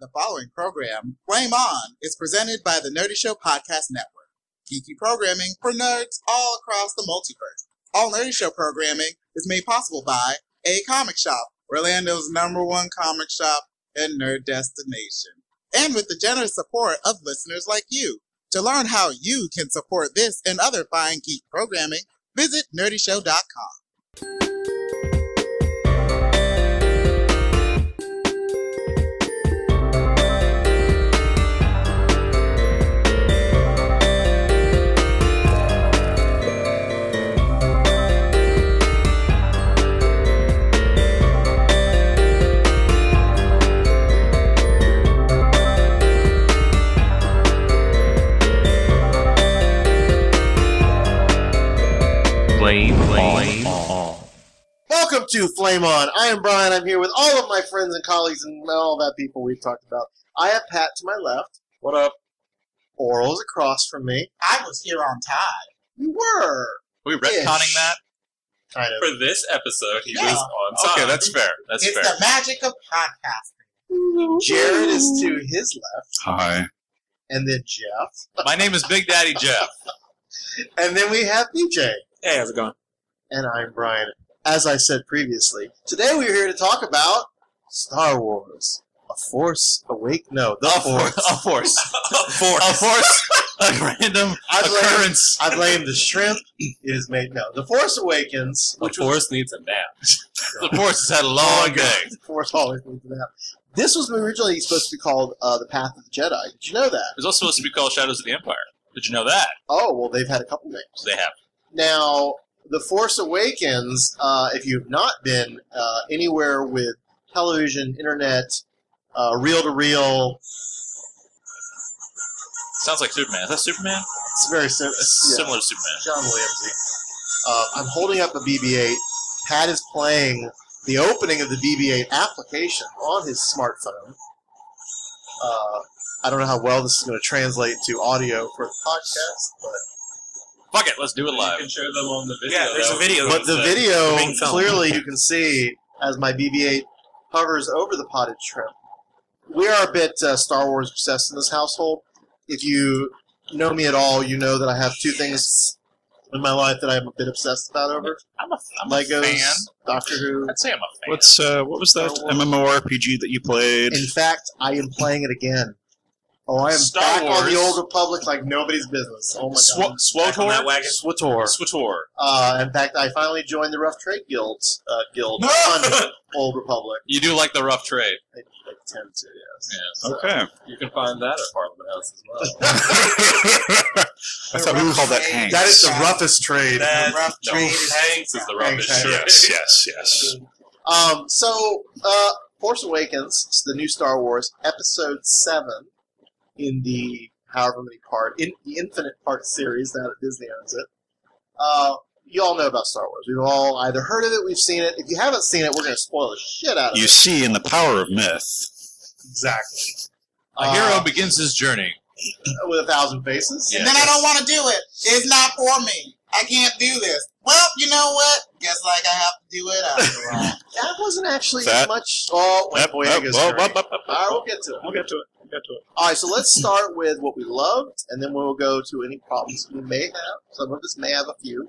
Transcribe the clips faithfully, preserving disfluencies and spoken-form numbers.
The following program, Flame On, is presented by the Nerdy Show Podcast Network. Geeky programming for nerds all across the multiverse. All Nerdy Show programming is made possible by A Comic Shop, Orlando's number one comic shop and nerd destination. And with the generous support of listeners like you. To learn how you can support this and other fine geek programming, visit nerdy show dot com. Flame, Flame On. Welcome to Flame On. I am Brian. I'm here with all of my friends and colleagues and all that people we've talked about. I have Pat to my left. What up? Oral's across from me. I was here on time. You were. Are we retconning Ish. that? Kind of. For this episode, he Yeah. was on time. Okay, that's fair. That's it's fair. the magic of podcasting. Jared is to his left. Hi. And then Jeff. My name is Big Daddy Jeff. And then we have B J. Hey, how's it going? And I'm Brian. As I said previously, today we're here to talk about Star Wars. A Force Awake? No, The A Force. force. A force. A force. A force. A random I blame, occurrence. I blame the shrimp. It is made no. The Force Awakens, The which was force needs a nap. The force has had a long day. The Force always needs a nap. This was originally supposed to be called uh, The Path of the Jedi. Did you know that? It was also supposed to be called Shadows of the Empire. Did you know that? Oh, well, they've had a couple names. They have. Now, The Force Awakens, uh, if you've not been uh, anywhere with television, internet, uh, reel-to-reel, Sounds like Superman. Is that Superman? it's very sim- It's yeah, similar to Superman. John Williamsy. Uh, I'm holding up a B B eight. Pat is playing the opening of the B B eight application on his smartphone. Uh, I don't know how well this is going to translate to audio for the podcast, but Fuck it, let's do it live. You can show them on the video. Yeah, there's a video. but the uh, video being filmed. clearly you can see as my B B eight hovers over the potted shrimp. We are a bit uh, Star Wars obsessed in this household. If you know me at all, you know that I have two things in my life that I'm a bit obsessed about over. I'm a, I'm Legos, a fan. Doctor Who. I'd say I'm a fan. What's uh, what was that MMORPG that you played? In fact, I am playing it again. Oh, I am Star back on the Wars. Old Republic like nobody's business. Oh my god. Sw- Swotor? that wagon? SWTOR. Swotor. Uh, in fact, I finally joined the Rough Trade Guilds uh, guild No! on Old Republic. You do like the rough trade. I, I tend to, yes. Yes. So- Okay. You can find that at Parliament House as well. I thought we called that Hanks. That is the roughest trade. That- rough no, trade is- Hanks is the Hanks, roughest Hanks. trade. Yes, yes, yes. Um, so, uh, Force Awakens, it's the new Star Wars, Episode seven in the however many part, in the infinite part series now that Disney owns it. Uh, you all know about Star Wars. We've all either heard of it, we've seen it. If you haven't seen it, we're going to spoil the shit out of You it. see in the power of myth. Exactly. A Uh, hero begins his journey. with a thousand faces. And then I don't want to do it. It's not for me. I can't do this. Well, you know what? Guess like I have to do it after all. That wasn't actually That- much. Oh, wait, Yep, boy, yep, I guess. well, All right, up, up, up, up, we'll get to it. We'll get to it. We'll get to it. All right, so let's start with what we loved, and then we'll go to any problems we may have. Some of us may have a few.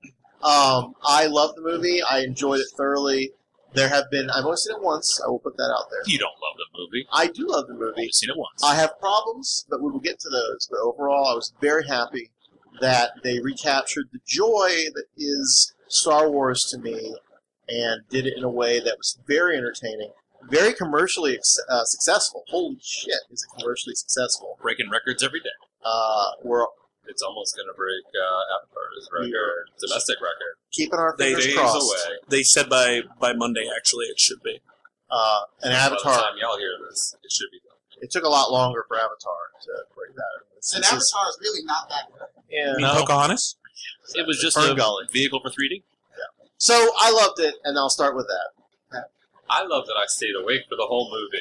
Um, I love the movie. I enjoyed it thoroughly. There have been, I've only seen it once. I will put that out there. You don't love the movie. I do love the I've movie. only seen it once. I have problems, but we will get to those. But overall, I was very happy that they recaptured the joy that is Star Wars to me and did it in a way that was very entertaining, very commercially uh, successful. Holy shit, is it commercially successful? Breaking records every day. Uh, we're It's almost going to break uh, Avatar's record, domestic record. keeping our They fingers days crossed. away. They said by by Monday, actually, it should be. Uh, and By the Avatar, time y'all hear this, it should be done. it took a lot longer for Avatar to break that. It's- And it's just- Avatar is really not that good. yeah. You mean No. Pocahontas? It was just Fern a Gully. vehicle for three D. So I loved it, and I'll start with that. I love that I stayed awake for the whole movie.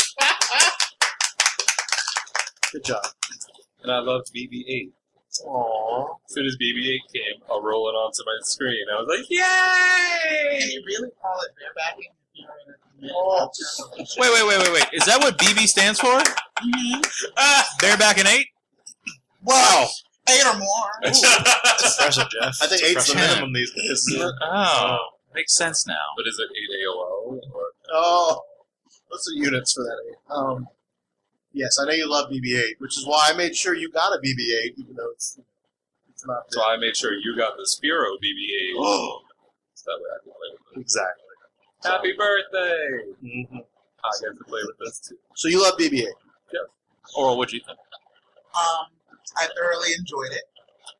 Good job. And I loved B B eight. Aww. As soon as B B eight came uh, rolling onto my screen, I was like, Can yay! you really call it barebacking if you're in a Oh. Wait, wait, wait, wait, wait. Is that what B B stands for? Mm-hmm. Uh, bareback and eight? Well, eight or more. That's impressive, Jeff. I think That's eight's the impressive. minimum these days. Oh, makes sense now. But is it eight A O L? Or Oh, what's the units for that eight? Um, yes, I know you love B B eight, which is why I made sure you got a B B eight, even though it's it's not. so I made sure you got the Spiro B B eight. Oh, So that way I can play with it. exactly. Happy birthday! Mm-hmm. I get to play with this too. So you love B B eight? Oral, what'd you think? Um, I thoroughly enjoyed it.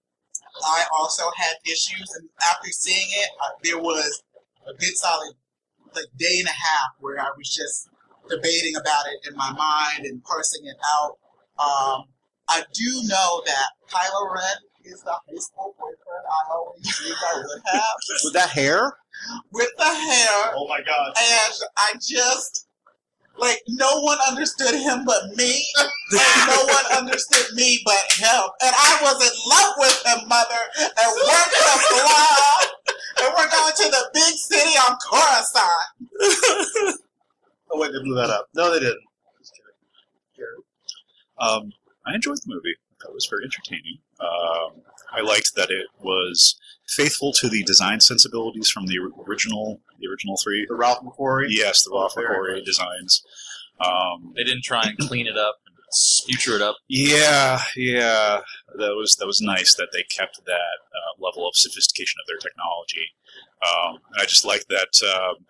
I also had issues, and after seeing it, uh, there was a good solid like day and a half where I was just debating about it in my mind and parsing it out. Um, I do know that Kylo Ren is the high school boyfriend I always dreamed I would have, With that hair? with the hair, Oh my God! and I just. Like, no one understood him but me, and no one understood me but him. And I was in love with him, mother, and we're gonna fly, and we're going to the big city on Coruscant. Oh wait, they blew that up. No, they didn't. Just kidding. Jared? Um, I enjoyed the movie. I thought it was very entertaining. Um, I liked that it was faithful to the design sensibilities from the original, the original three. The Ralph McQuarrie. Yes, the Ralph Very McQuarrie nice. designs. Um, They didn't try and clean it up and future it up. yeah, yeah, that was that was nice that they kept that uh, level of sophistication of their technology. Um, and I just like that. Um,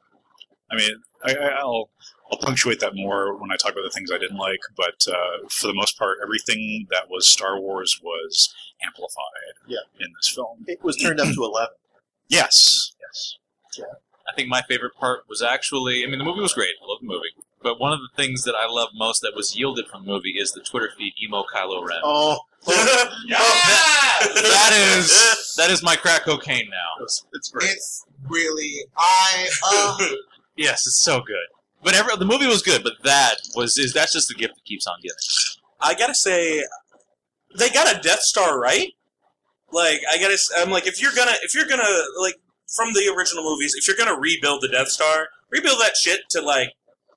I mean, I, I'll I'll punctuate that more when I talk about the things I didn't like, but uh, for the most part, everything that was Star Wars was amplified Yeah. in this film. It was turned up to eleven. Yes, yes. I think my favorite part was actually, I mean, the movie was great. I love the movie. But one of the things that I love most that was yielded from the movie is the Twitter feed Emo Kylo Ren. Oh, That is that is my crack cocaine now. it's, it's great. It's really, I, uh, Yes, it's so good. But every, the movie was good, but that was is that's just the gift that keeps on giving. I gotta say, they got a Death Star right. Like I gotta, s- I'm like, if you're gonna, if you're gonna like from the original movies, if you're gonna rebuild the Death Star, rebuild that shit to like.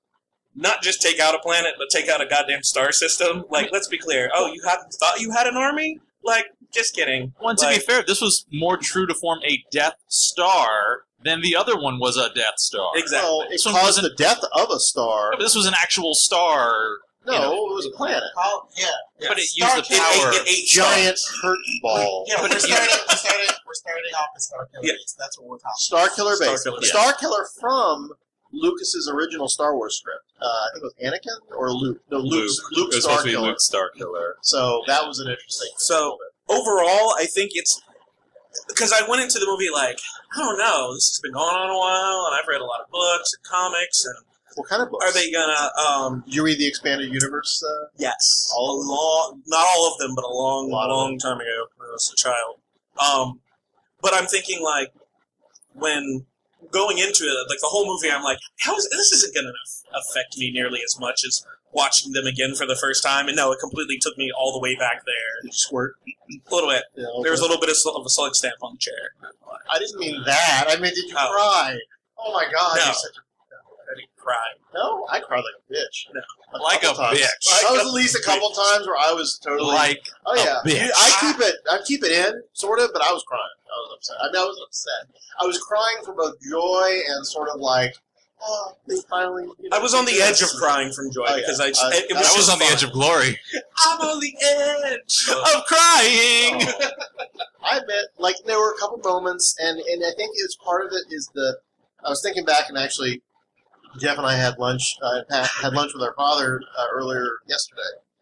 Not just take out a planet, but take out a goddamn star system. Like, let's be clear. Oh, you haven't thought you had an army? Like, just kidding. Well, and to Like- be fair, this was more true to form a Death Star than the other one was a Death Star. Exactly. Well, it This one caused wasn't- the death of a star. But this was an actual star. No, you know, it was a planet. oh, yeah, yeah. But it Star used the Killer- power. It, it, it, Giant hurt ball. Yeah, But we're it- starting, we're starting, we're starting off with Star Killer Yeah. Base. That's what we're talking Star Killer Star base. Killer, Star, yeah. Killer from Lucas's original Star Wars script. Uh, I think it was Anakin or Luke. No, Luke's, Luke. Luke It was Star supposed to be Killer. Luke Star Killer. So that was an interesting. So- overall, I think it's because I went into the movie like, I don't know, this has been going on a while, and I've read a lot of books and comics, and what kind of books? are they gonna? Um, Did you read the expanded universe? Uh, yes, All a of them? long, not all of them, but a long, A lot of long time ago when I was a child. Um, but I'm thinking like when going into it, like the whole movie, I'm like, how is this isn't gonna affect me nearly as much as watching them again for the first time. And no, it completely took me all the way back there. Did you squirt? A little bit. Yeah, There was a okay. little bit of, of a solid stamp on the chair. I didn't mean that. I mean, did you Oh. cry? Oh my God! No. You're such a, I didn't cry. no, I cried like a bitch. No. Like couple a times. bitch. There was at least a couple times where I was totally Like Oh a yeah, bitch. I keep it. I keep it in, sort of, but I was crying. I was upset. I mean, I was upset. I was crying for both joy and sort of like, oh, they finally. You know, I was on the did edge this. of crying from joy Oh, yeah. because I just, Uh, it, it was that I was just on the fun. edge of glory. I'm on the edge Of crying. Oh. I admit, like there were a couple moments, and and I think it's part of it is the. I was thinking back, and actually, Jeff and I had lunch. Uh, Pat had lunch with our father uh, earlier yesterday,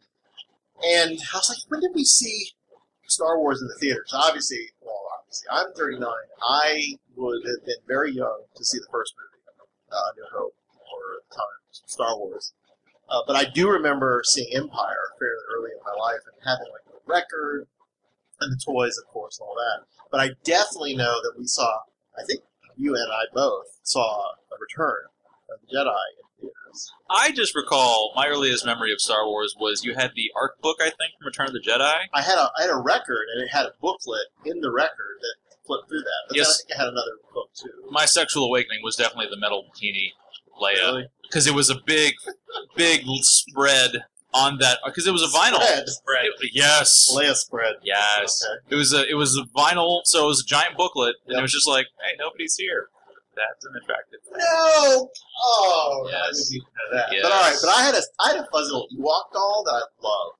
and I was like, when did we see Star Wars in the theaters? Obviously, well, obviously, I'm thirty-nine. I would have been very young to see the first movie, uh, New Hope, or at the time Star Wars. Uh, but I do remember seeing Empire fairly early in my life and having like a record and the toys, of course, and all that. But I definitely know that we saw. I think you and I both saw a Return of the Jedi in theaters. I just recall my earliest memory of Star Wars was you had the art book, I think, from Return of the Jedi. I had a I had a record, and it had a booklet in the record that flipped through that. But Yes. then I think it had another book too. My sexual awakening was definitely the metal bikini Leia, because it was a big, big spread on that. Because it was a vinyl. Spread. Spread. Yes. Leia spread. Yes. Okay. It was a it was a vinyl, so it was a giant booklet, and Yep. it was just like, hey, nobody's here. That's an attractive thing. No. Oh. Yes. I didn't even know that. Yes. But all right. But I had a I had a fuzzy little Ewok doll that I loved.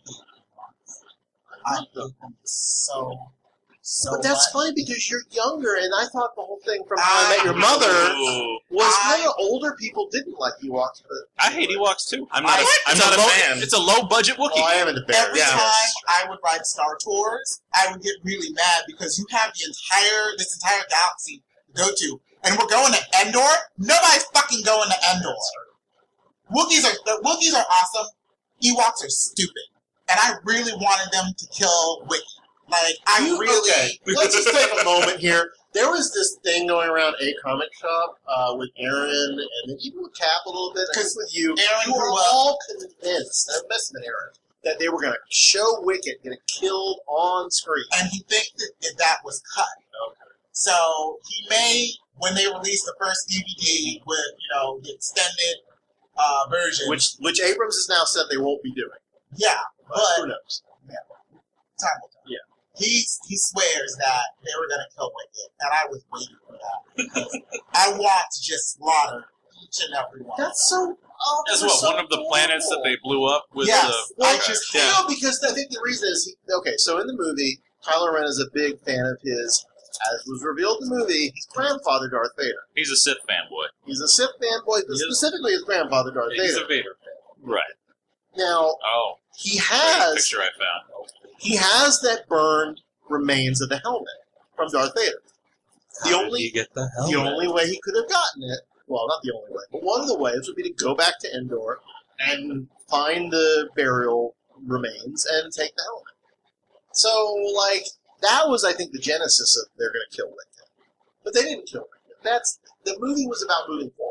I hate them so, so But that's much. funny because you're younger, and I thought the whole thing from How I Met Your I- Mother Ooh. was I- kind of older people didn't like Ewoks. But I hate Ewoks too. I'm not. A, I- I'm It's not a low, fan. It's a low budget Wookiee. Oh, I am into bears. Every Yeah. time I would ride Star Tours, I would get really mad because you have the entire this entire galaxy to go to, and we're going to Endor. Nobody's fucking going to Endor. Wookiees are the Wookiees are awesome. Ewoks are stupid, and I really wanted them to kill Wiki. Like I You- really. okay. Let's just take a moment here. There was this thing going around a comic shop uh, with Aaron, and then even with Cap a little bit, because with you, Aaron you were grew up- all convinced, I'm messing with Aaron, that they were going to show Wicket get killed on screen. And he thinks that, that that was cut. Okay. So he made when they released the first D V D with you know the extended uh, version. Which which Abrams has now said they won't be doing. yeah, But, but who knows? time will tell. Yeah. He he swears that they were gonna kill Wicket, and I was waiting for that because I want to just slaughter each and every one. That's so. Oh, That's they're what so one of the planets that they blew up with. Yes. The, Well, I just you yeah. know, because I think the reason is, he, okay, so in the movie, Kylo Ren is a big fan of his, as was revealed in the movie, his grandfather, Darth Vader. He's a Sith fanboy. He's a Sith fanboy, but He is. specifically his grandfather, Darth He's Vader. a Vader fan. Right. Now, Oh, he great has picture I found. he has that burned remains of the helmet from Darth Vader. The How did only he get the hell? the only way he could have gotten it, well, not the only way, but one of the ways would be to go back to Endor and find the burial remains and take the helmet. So, like, that was, I think, the genesis of they're going to kill Wicket. But they didn't kill Wicket. That's the movie was about moving forward,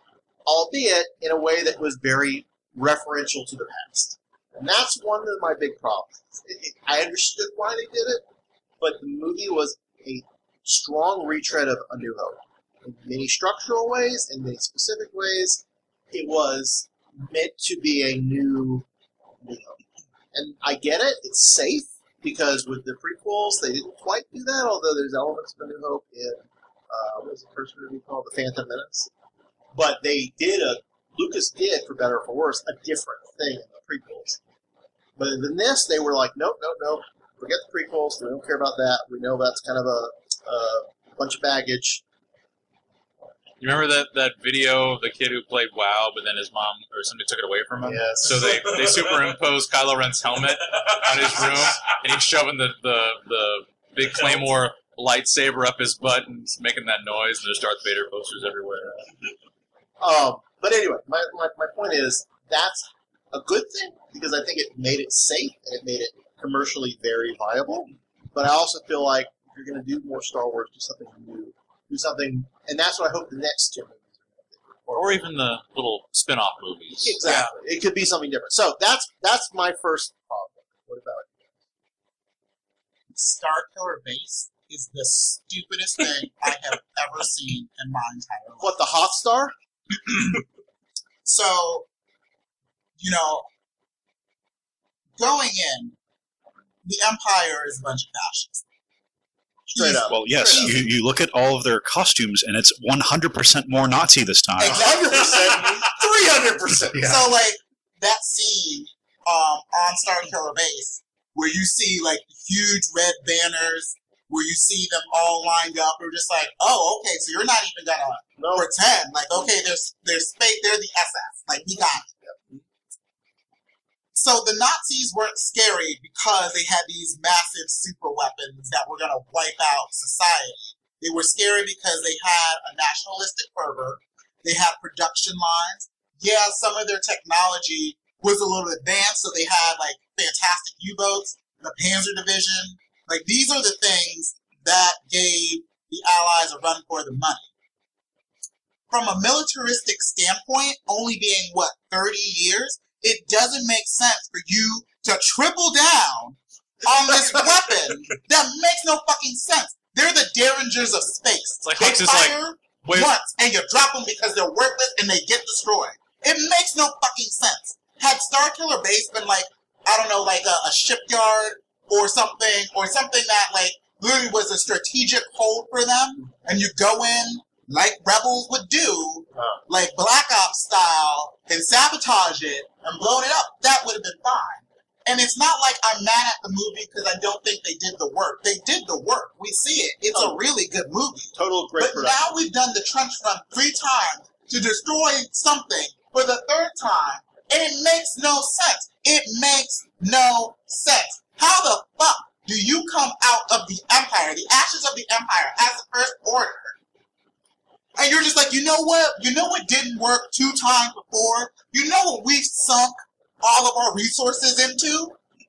albeit in a way that was very referential to the past. And that's one of my big problems. It, it, I understood why they did it, but the movie was a strong retread of A New Hope. In many structural ways, in many specific ways, it was meant to be a new New Hope. And I get it, it's safe, because with the prequels, they didn't quite do that, although there's elements of A New Hope in, uh, what was the first movie called? The Phantom Menace. But they did a, Lucas did, for better or for worse, a different thing in the prequels. But in this, they were like, nope, nope, nope, forget the prequels, we don't care about that, we know that's kind of a, a bunch of baggage. You remember that, that video of the kid who played WoW, but then his mom or somebody took it away from him? Yes. So they, they superimposed Kylo Ren's helmet on his room, and he's shoving the, the, the big Claymore lightsaber up his butt and making that noise, and there's Darth Vader posters everywhere. Um, but anyway, my, my, my point is that's a good thing because I think it made it safe and it made it commercially very viable. But I also feel like if you're going to do more Star Wars, do something new, do something, and that's what I hope the next two movies are going to do. Or even the little spin-off movies. Exactly, it could be something different. So that's that's my first problem. What about Star Killer Base is the stupidest thing I have ever seen in my entire life. what the Hot Star? So, you know, going in, the Empire is a bunch of fascists. Straight up. Well, yes, Straight you, you look at all of their costumes, and it's one hundred percent more Nazi this time. one hundred percent, three hundred percent. So, like, that scene um, on Star Killer Base where you see, like, huge red banners, where you see them all lined up, you're just like, oh, okay, so you're not even gonna No, pretend. Like, okay, there's there's space, they're the S S. Like, we got it. So the Nazis weren't scary because they had these massive super weapons that were gonna wipe out society. They were scary because they had a nationalistic fervor. They had production lines. Yeah, some of their technology was a little advanced, so they had like fantastic U-boats, the Panzer Division. Like, these are the things that gave the Allies a run for the money. From a militaristic standpoint, only being, what, thirty years, it doesn't make sense for you to triple down on this weapon that makes no fucking sense. They're the Derringers of space. It's like They Hux is like, fire Wait. once and you drop them because they're worthless and they get destroyed. It makes no fucking sense. Had Starkiller Base been like, I don't know, like a, a shipyard or something, or something that like literally was a strategic hold for them, and you go in like Rebels would do, Uh. like Black Ops style, and sabotage it and blow it up, that would have been fine. And it's not like I'm mad at the movie because I don't think they did the work. They did the work. We see it. It's Oh. a really good movie. Total great But production. now we've done the trench run three times to destroy something for the third time, and it makes no sense. It makes no sense. How the fuck do you come out of the Empire, the ashes of the Empire, as the First Order? And you're just like, you know what? You know what didn't work two times before? You know what we've sunk all of our resources into?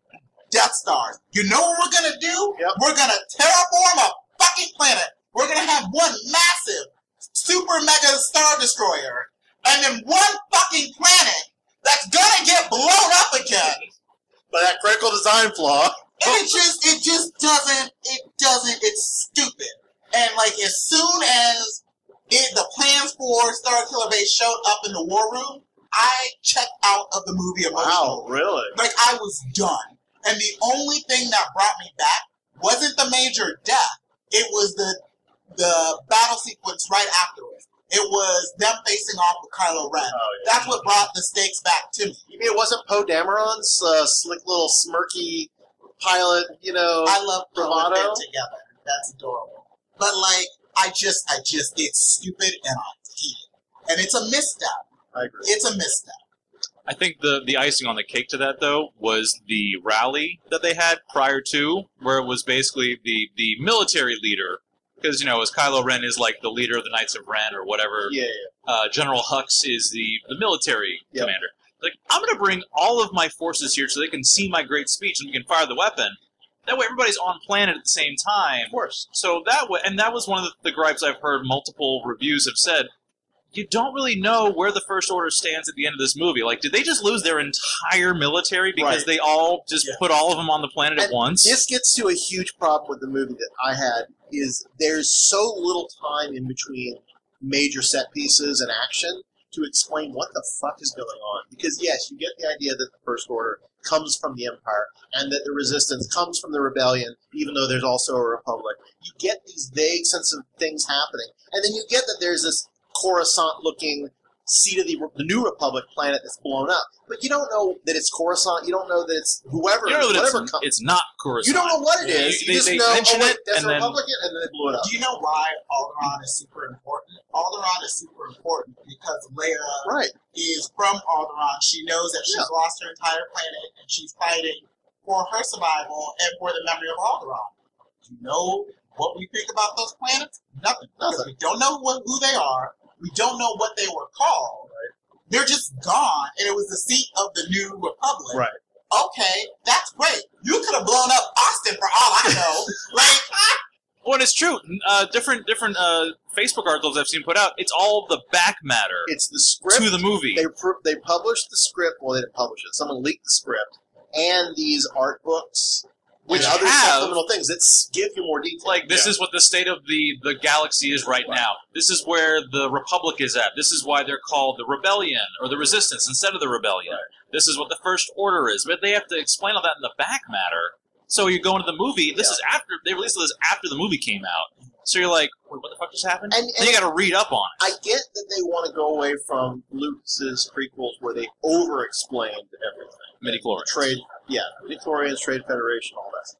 Death Stars. You know what we're gonna do? Yep. We're gonna terraform a fucking planet. We're gonna have one massive, super mega star destroyer, and then one fucking planet that's gonna get blown up again. By that critical design flaw. And it just, it just doesn't, it doesn't, it's stupid. And like, as soon as it, the plans for Starkiller Base showed up in the war room, I checked out of the movie emotionally. Wow, really? Like, I was done. And the only thing that brought me back wasn't the major death. It was the the battle sequence right afterwards. It was them facing off with Kylo Ren. Oh, yeah. That's what brought the stakes back to me. You mean it wasn't Poe Dameron's uh, slick little smirky pilot, you know? I love Poe and bravado? Ben together. That's adorable. But, like, I just, I just, it's stupid and I hate it. And it's a misstep. I agree. It's a misstep. I think the, the icing on the cake to that, though, was the rally that they had prior to, where it was basically the, the military leader. Because, you know, as Kylo Ren is like the leader of the Knights of Ren or whatever, Yeah, yeah. uh, General Hux is the, the military Yep. commander. Like, I'm going to bring all of my forces here so they can see my great speech and we can fire the weapon. That way everybody's on planet at the same time. Of course. So that way, and that was one of the, the gripes I've heard multiple reviews have said. You don't really know where the First Order stands at the end of this movie. Like, did they just lose their entire military because Right. they all just Yeah. put all of them on the planet at And once? This gets to a huge problem with the movie that I had, is there's so little time in between major set pieces and action to explain what the fuck is going on. Because, yes, you get the idea that the First Order comes from the Empire, and that the Resistance comes from the Rebellion, even though there's also a Republic. You get these vague sense of things happening. And then you get that there's this Coruscant-looking seat of the, the New Republic planet that's blown up. But you don't know that it's Coruscant. You don't know that it's whoever, you know that whatever it's, comes. it's not Coruscant. You don't know what it Yeah, is. you- You, they- just they know, mention oh, wait, it, that's and a then- Republican, and then they blew it up. Do you know why Alderaan is super important? Alderaan is super important because Leia Right. is from Alderaan. She knows that she's Yeah. lost her entire planet and she's fighting for her survival and for the memory of Alderaan. Do you know what we think about those planets? Nothing. Because Nothing. we don't know what, who they are. We don't know what they were called. They're just gone, and it was the seat of the New Republic. Right. Okay, that's great. You could have blown up Austin for all I know. like, Well, and it's true. Uh, different different uh, Facebook articles I've seen put out, it's all the back matter It's the script. to the movie. They pr- they published the script. Well, they didn't publish it. Someone leaked the script and these art books, Which and other have- supplemental things that s- give you more detail. Like, this Yeah. is what the state of the, the galaxy is right, Right. now. This is where the Republic is at. This is why they're called the Rebellion or the Resistance instead of the Rebellion. This is what the First Order is. But they have to explain all that in the back matter. So you go into the movie. This Yeah. is after they released this after the movie came out. So you're like, wait, what the fuck just happened? And- then and- you got to read up on it. I get that they want to go away from Lucas's prequels where they over-explained everything. Midichlorians. Trade, yeah, Victorians, Trade Federation, all that.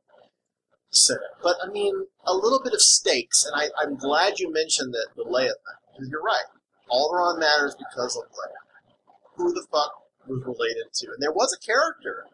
So, but I mean, a little bit of stakes, and I, I'm glad you mentioned that the Leia thing, because you're right. Alderaan matters because of Leia. Who the fuck was related to? And there was a character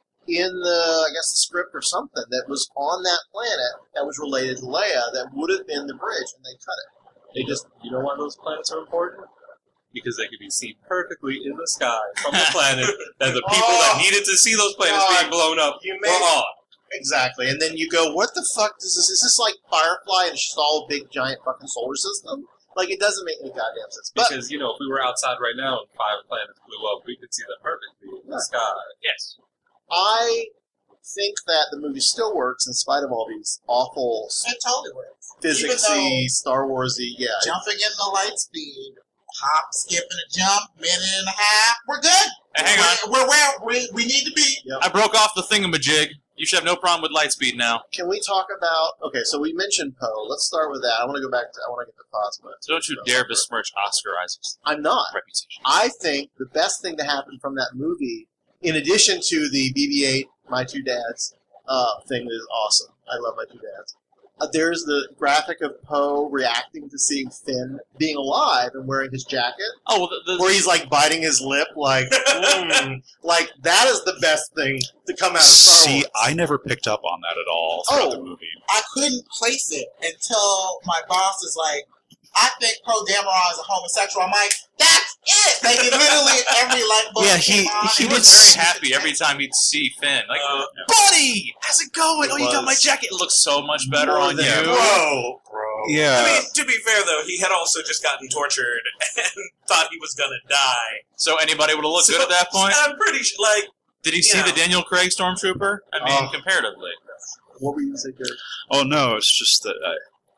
in the, I guess, the script or something that was on that planet that was related to Leia that would have been the bridge, and they cut it. They just, you know why those planets are important? Because they could be seen perfectly in the sky from the planet, and the people Oh, that needed to see those planets God. being blown up You were made- on. Exactly, and then you go, what the fuck is this? Is this like Firefly and it's just all a big giant fucking solar system? Like, it doesn't make any goddamn sense. But Because, you know, if we were outside right now and five planets blew up, we could see them perfectly in the sky. Yes. I think that the movie still works in spite of all these awful It totally works. physicsy, Star Warsy. Yeah, Jumping in the light speed, hop, skip, and a jump, minute and a half. We're good. Hey, hang on. We're, we're where we, we need to be. I broke off the thingamajig. You should have no problem with Lightspeed now. Can we talk about? Okay, so we mentioned Poe. Let's start with that. I want to go back to. I want to get to Phasma. So don't you dare besmirch Oscar Isaac's I'm not. reputation. I think the best thing to happen from that movie, in addition to the B B eight, My Two Dads uh, thing, that is awesome. I love My Two Dads. Uh, there's the graphic of Poe reacting to seeing Finn being alive and wearing his jacket, Oh, well, the, the, where he's like biting his lip, like, mm, like that is the best thing to come out of Star See, Wars. I never picked up on that at all throughout Oh. the movie. I couldn't place it until my boss is like, I think Poe Dameron is a homosexual. I'm like, that's it. Like, it literally every light bulb Yeah, he- came on. he he It was did very happy every time he'd see Finn. Like, Uh, buddy, how's it going? It Oh, you got my was. jacket. It looks so much better More on than- you. Bro, bro. Yeah. I mean, to be fair though, he had also just gotten tortured and thought he was gonna die. So anybody would have looked So, good at that point. I'm pretty sure, like, Did he see yeah. the Daniel Craig Stormtrooper? I mean, Oh. comparatively. What were you going to say, Gary? Oh no, it's just that I,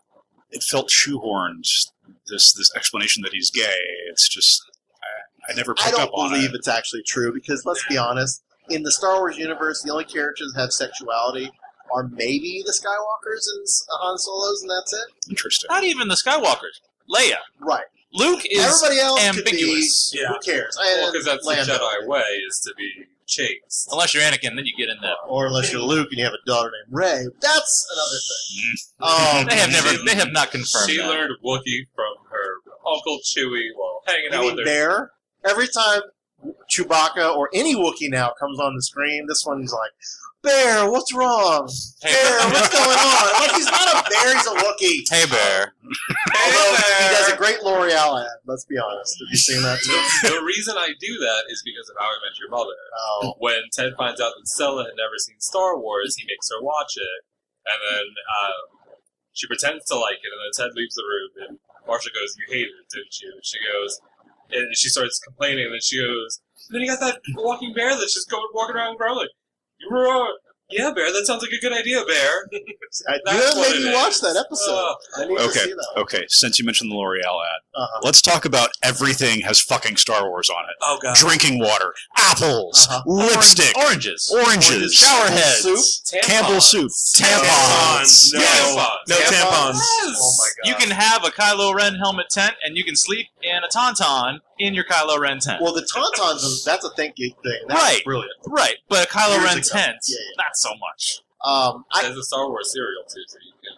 it felt shoehorned. This this explanation that he's gay. It's just I, I never I picked don't up on believe it. it's actually true because let's be honest, in the Star Wars universe, the only characters that have sexuality are maybe the Skywalkers and uh, Han Solos, and that's it. Interesting. Not even the Skywalkers. Leia. Right. Luke is Everybody else ambiguous. could be. Yeah. Who cares? Well, And because that's Lando. the Jedi way, is to be chaste. Unless you're Anakin, then you get in that. Or unless you're Luke and you have a daughter named Rey. That's another thing. Mm. Um, They have never. They have not confirmed She that. learned Wookiee from her Uncle Chewie while hanging You out mean with her. Bear? Every time Chewbacca or any Wookiee now comes on the screen, this one he's like, Bear, what's wrong? Hey, Bear, what's going on? Like, he's not a bear, he's a Wookiee. Hey, Bear. Although he does a great L'Oreal ad, let's be honest. Have you seen that too? The, the reason I do that is because of How I Met Your Mother. Oh. When Ted finds out that Stella had never seen Star Wars, he makes her watch it, and then um, she pretends to like it, and then Ted leaves the room, and Marsha goes, "You hated it, didn't you?" And she goes, and she starts complaining, and then she goes, "And then you got that walking bear that's just going walking around growling. You were wrong." Yeah, Bear, that sounds like a good idea, Bear. I, That's you have what made it me watch is. that episode. Oh. I need to Okay, see that. okay. Since you mentioned the L'Oreal ad, Uh-huh. let's talk about everything has fucking Star Wars on it. oh god. Drinking water, apples, Uh-huh. lipstick, Oranges. oranges, Shower heads. Soup? Campbell soup, Tampons. tampons. No. Yes. No Tampons. tampons. Oh my god. You can have a Kylo Ren helmet tent, and you can sleep in a tauntaun in your Kylo Ren tent. Well, the Tauntauns, that's a Think Geek thing. That's Right. brilliant. Right, but a Kylo Years Ren ago. tent, Yeah, yeah. not so much. Um, I, There's a Star Wars cereal, too, so you can...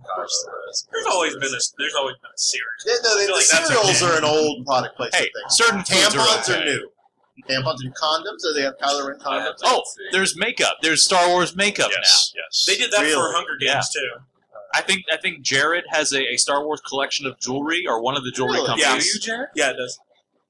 There's always been a there's always been a series. yeah, no, they, I feel the like that's cereals okay. are an old product placement Hey, thing. certain foods Tampons are, are okay. new. Tampons are new. Condoms? Do they have Kylo Ren I have condoms? to Oh, see. there's makeup. There's Star Wars makeup Yes, yes. They did that Really? for Hunger Games too. now. I think I think Jared has a, a Star Wars collection of jewelry, or one of the jewelry Really? Yeah. companies. Do you, Jared? Yeah, it does.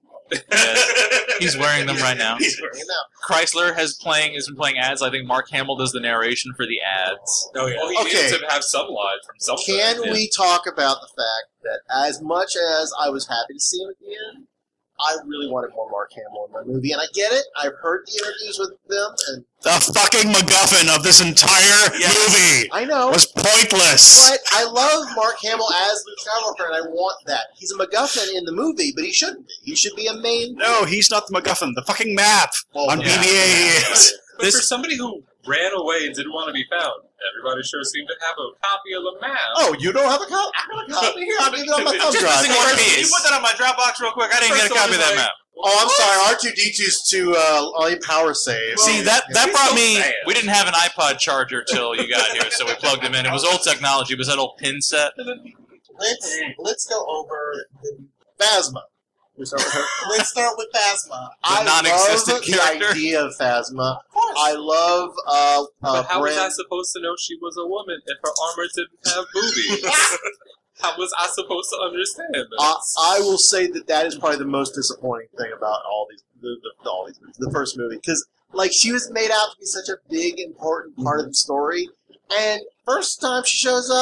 He's wearing them right now. He's wearing You know. Chrysler has playing has been playing ads. I think Mark Hamill does the narration for the ads. Oh yeah. Well, he Okay. needs to have some line from something. Can Yeah. we talk about the fact that as much as I was happy to see him at the end, I really wanted more Mark Hamill in my movie, and I get it. I've heard the interviews with them, and The fucking MacGuffin of this entire Yes. movie I know. was pointless. But I love Mark Hamill as Luke Skywalker, and I want that. He's a MacGuffin in the movie, but he shouldn't be. He should be a main. No, he's not the MacGuffin. The fucking map Well, on yeah. B B A is. But This- for somebody who ran away and didn't want to be found, everybody sure seemed to have a copy of the map. Oh, you don't have a copy? I got a copy here. I'll leave it on my thumb Just drive. missing one piece. You put that on my Dropbox real quick. I didn't get a copy of that map. Oh, I'm sorry. R two D two's to uh, only power save. See, that that he's brought so me. bad. We didn't have an iPod charger till you got here, so we plugged him in. It was old technology. It was that old pin set. Let's let's go over the. Phasma. We start with her. Let's start with Phasma. I non-existent love character. the idea of Phasma. Of course. I love uh, uh, But how was I Bran- supposed to know she was a woman if her armor didn't have boobies? How was I supposed to understand this? I, I will say that that is probably the most disappointing thing about all these the, the, all these movies. The first movie, because like she was made out to be such a big important part of the story, and first time she shows up,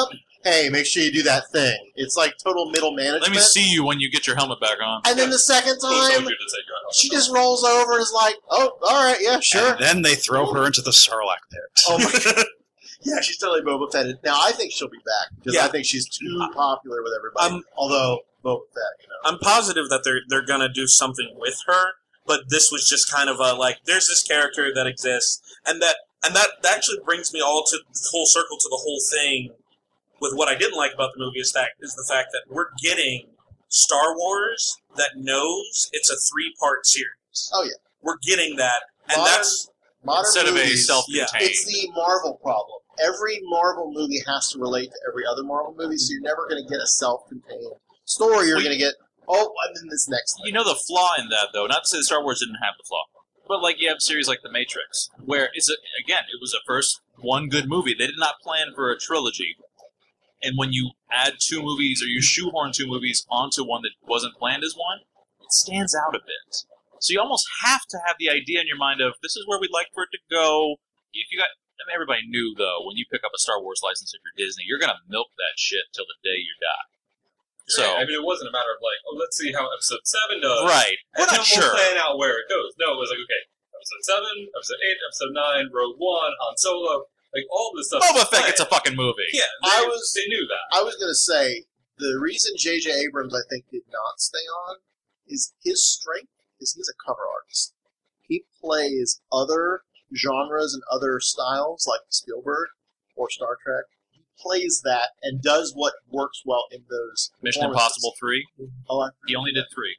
hey, make sure you do that thing. It's like total middle management. Let me see you when you get your helmet back on. And then the second Who told time, you to take your helmet she off? just rolls over and is like, oh, all right, yeah, sure. And then they throw her into the Sarlacc pit. Oh my god. Yeah, she's totally Boba Fetted. Now, I think she'll be back because Yeah. I think she's too popular with everybody. Um, Although, Boba Fett, you know. I'm positive that they're they're gonna do something with her, but this was just kind of a like, there's this character that exists, and that and that, that actually brings me all to full circle to the whole thing. With what I didn't like about the movie is that is the fact that we're getting Star Wars that knows it's a three part series. Oh, yeah. We're getting that, and Modern- that's Modern Instead of a movies, self-contained. It's the Marvel problem. Every Marvel movie has to relate to every other Marvel movie, so you're never going to get a self-contained story. You're Well, going to get, oh, and then this next thing. You know the flaw in that, though. Not to say that Star Wars didn't have the flaw, but like you have series like The Matrix, where it's a, again it was a first one good movie. They did not plan for a trilogy, and when you add two movies or you shoehorn two movies onto one that wasn't planned as one, it stands out a bit. So you almost have to have the idea in your mind of this is where we'd like for it to go. If you got, I mean, everybody knew though when you pick up a Star Wars license if you're Disney, you're gonna milk that shit till the day you die. So Right. I mean, it wasn't a matter of like, oh, let's see how episode seven does. right, we're And not then we'll sure. plan out where it goes. No, it was like, okay, episode seven, episode eight, episode nine, Rogue One, Han Solo, like all this stuff. Boba Fett planned. gets a fucking movie. Yeah, they, I was- they knew that. I was going to say, the reason J J. Abrams, I think, did not stay on is his strength is he's a cover artist. He plays other genres and other styles, like Spielberg or Star Trek. He plays that and does what works well in those Mission performances. Impossible three. Oh, I, He only did three.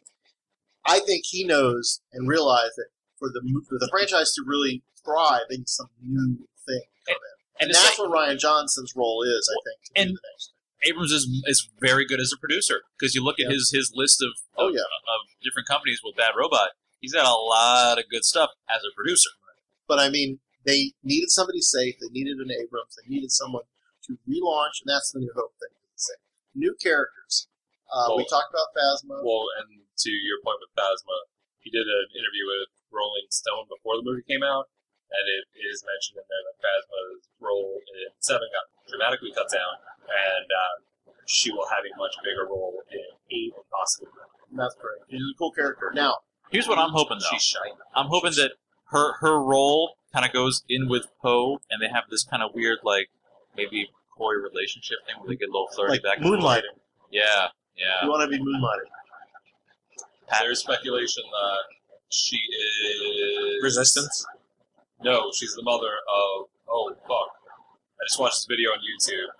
I think he knows and realized that for the mo- for the franchise to really thrive, they need some new thing to come in. And, And it's that's like, what Ryan Johnson's role is, I think, to and- do the next. Abrams is is very good as a producer because you look at Yeah. his his list of Oh, of, yeah. of different companies with Bad Robot. He's got a lot of good stuff as a producer. But I mean, they needed somebody safe. They needed an Abrams. They needed someone to relaunch, and that's the New Hope thing. New characters. Uh, we Well- talked about Phasma. Well, and to your point with Phasma, he did an interview with Rolling Stone before the movie came out, and it is mentioned in there that Phasma's role in Seven got dramatically cut down, and uh, she will have a much bigger role in Eight and possibly nine. That's great. He's a cool character. Now, Here's what I'm hoping though. She's shiny. I'm hoping that her her role kind of goes in with Poe, and they have this kind of weird like maybe coy relationship thing where they get a little flirty like back and forth. moonlighting. Yeah, yeah. You want to be moonlighting. There's speculation that she is Resistance. No, she's the mother of. Oh fuck! I just watched this video on YouTube.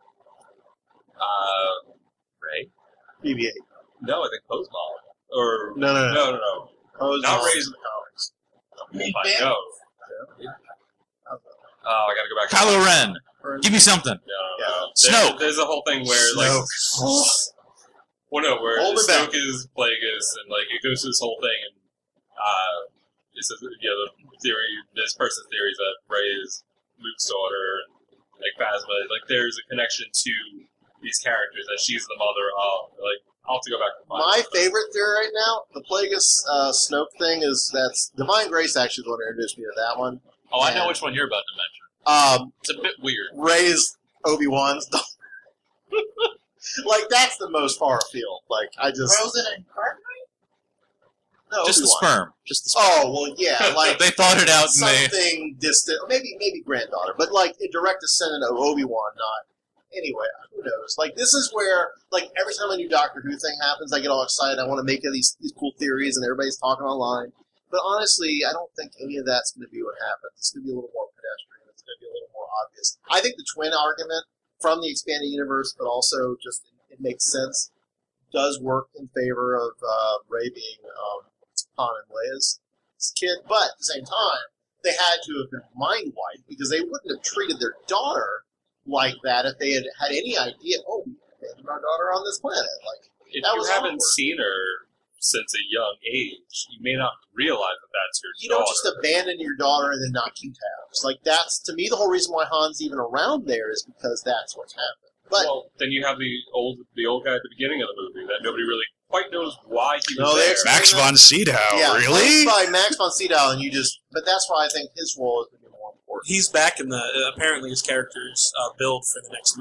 Uh, Ray. B B eight. no, I think Poe's mom. Or No, no, no. no, no, no. Poe's Not mom raised- in the comics. I know. Oh, I gotta go back. to Kylo Ren. Or- Give me something. No, no, Yeah. no. Snoke. There, there's a whole thing where like, Snoke. well, no, where Hold it back. Snoke is Plagueis, and like it goes through this whole thing, and uh, it's a, you know the theory. This person's theory is that Rey is Luke's daughter, and, like Phasma. Like there's a connection to these characters that she's the mother of. Like I'll have to go back and find My it, but- favorite theory right now, the Plagueis uh, Snoke thing, is that's Divine Grace actually the one who introduced me to that one. Oh, I know Yeah. which one you're about to mention. Um, It's a bit weird. Rey's Obi-Wan's daughter. Like, that's the most far afield. Like, I just... Frozen and Carbonite? No, Just the Obi-Wan. sperm. Just the sperm. Oh, well, yeah, like... They thought it out and they. something distant, maybe maybe granddaughter, but like a direct descendant of Obi Wan. Not anyway. Who knows? Like this is where like every time a new Doctor Who thing happens, I get all excited. I want to make these these cool theories, and everybody's talking online. But honestly, I don't think any of that's going to be what happens. It's going to be a little more pedestrian. It's going to be a little more obvious. I think the twin argument from the expanded universe, but also just it makes sense, does work in favor of uh, Rey being um, Han and Leia's kid. But at the same time, they had to have been mind wiped because they wouldn't have treated their daughter like that if they had had any idea. Oh, we abandoned our daughter on this planet. Like If that you was haven't awkward. seen her since a young age, you may not realize that that's your you daughter. don't just abandon your daughter and then not keep tabs. Like that's to me the whole reason why Han's even around there is because that's what's happened. But well, then you have the old the old guy at the beginning of the movie that nobody really quite knows why he was No, they there. explain Max von Sydow, yeah, really? played by Max von Sydow, and you just. But that's why I think his role is going to be more important. He's back in the. Uh, apparently, his character's uh, build for the next movie,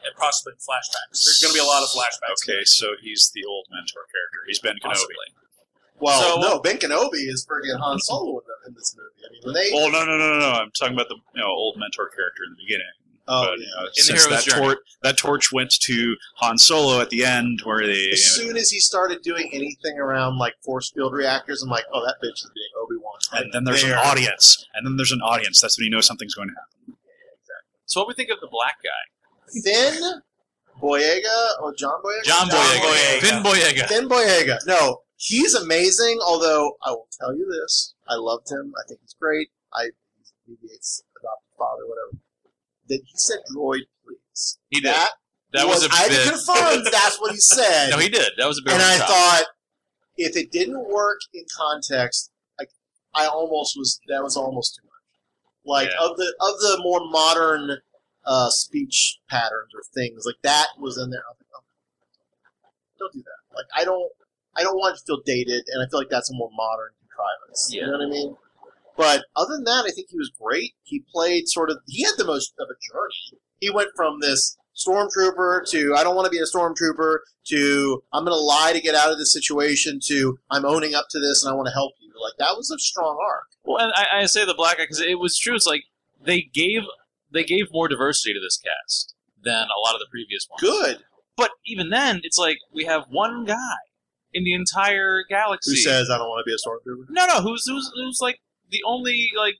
and possibly flashbacks. There's going to be a lot of flashbacks. Okay, so he's the old mentor character. He's Ben Kenobi. Possibly. Well, So- no, Ben Kenobi is friggin' Han Solo in, the, in this movie. I mean, when they... Well, no, no, no, no, no. I'm talking about the you know old mentor character in the beginning. Oh, but, yeah. you know, the since hero's that, journey. tor- that torch went to Han Solo at the end, where they. As You know, soon as he started doing anything around, like, force field reactors, I'm like, oh, that bitch is being Obi-Wan. and then there's There. an audience, and then there's an audience. That's when you know something's going to happen. So what we think of the black guy? Finn Boyega, or John Boyega? John Boyega. Boyega. Finn Boyega. Finn Boyega. No, he's amazing, although I will tell you this. I loved him. I think he's great. I Maybe it's adopted father, whatever. That he said droid, please. He did. That, That was a I bit. confirmed that's what he said. No, he did. That was a bit. and over the I top. thought, if it didn't work in context, I, I almost was, that was almost too much. Like, Yeah. of the of the more modern uh, speech patterns or things, like that was in there. I was like, oh, don't do that. Like, I don't, I don't want it to feel dated, and I feel like that's a more modern contrivance. Yeah. You know what I mean? But other than that, I think he was great. He played sort of, he had the most of a journey. He went from this stormtrooper to, I don't want to be a stormtrooper, to, I'm going to lie to get out of this situation, to, I'm owning up to this and I want to help you. Like, that was a strong arc. Well, and I, I say the black guy because it was true. It's like they gave they gave more diversity to this cast than a lot of the previous ones. Good. But even then, it's like we have one guy in the entire galaxy. Who says I don't want to be a stormtrooper? No, no. Who's who's who's like the only like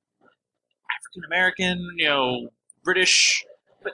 African American, you know, British. But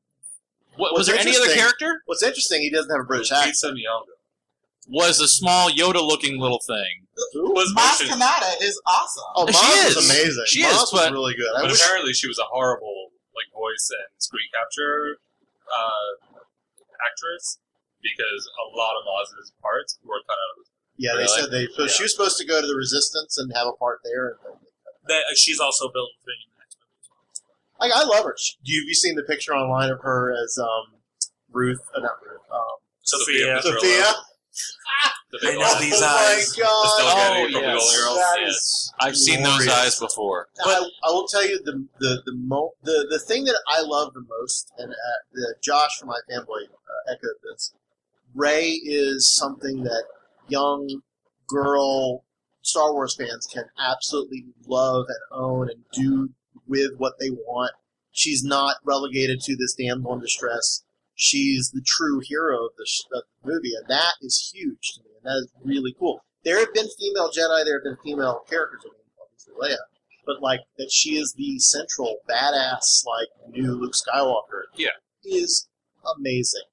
what, was What's there any other interesting- character? What's interesting, he doesn't have a British accent. Pizza Miyagi. Was a small Yoda-looking little thing. Who? Was Maz mentioned, Kanata is awesome. Oh, She Maz is. was amazing. She Maz is, was but- really good. I but wish, apparently she was a horrible like voice and screen capture uh, actress because a lot of Maz's parts were cut out of this. yeah, they Really? said they. So Yeah. she was supposed to go to the Resistance and have a part there. And then, That, uh, she's also built for the next movie as well. like, I love her. She, do you, have you seen the picture online of her as um, Ruth? Uh, not Ruth. Um, Sophia. Sophia. Sophia. The I big know eyes. these oh eyes. my god! Still getting Oh, from the yes. Golden Girls. That Yeah. is I've seen those glorious. eyes before. I, I will tell you the the the, mo- the the thing that I love the most, and uh, the Josh from my fanboy uh, echoed this. Rey is something that young girl Star Wars fans can absolutely love and own and do with what they want. She's not relegated to this damsel in distress. She's the true hero of the, sh- of the movie, and that is huge to me, and that is really cool. There have been female Jedi, there have been female characters, I mean, obviously Leia, but like that she is the central badass, like new Luke Skywalker. Yeah. Is amazing.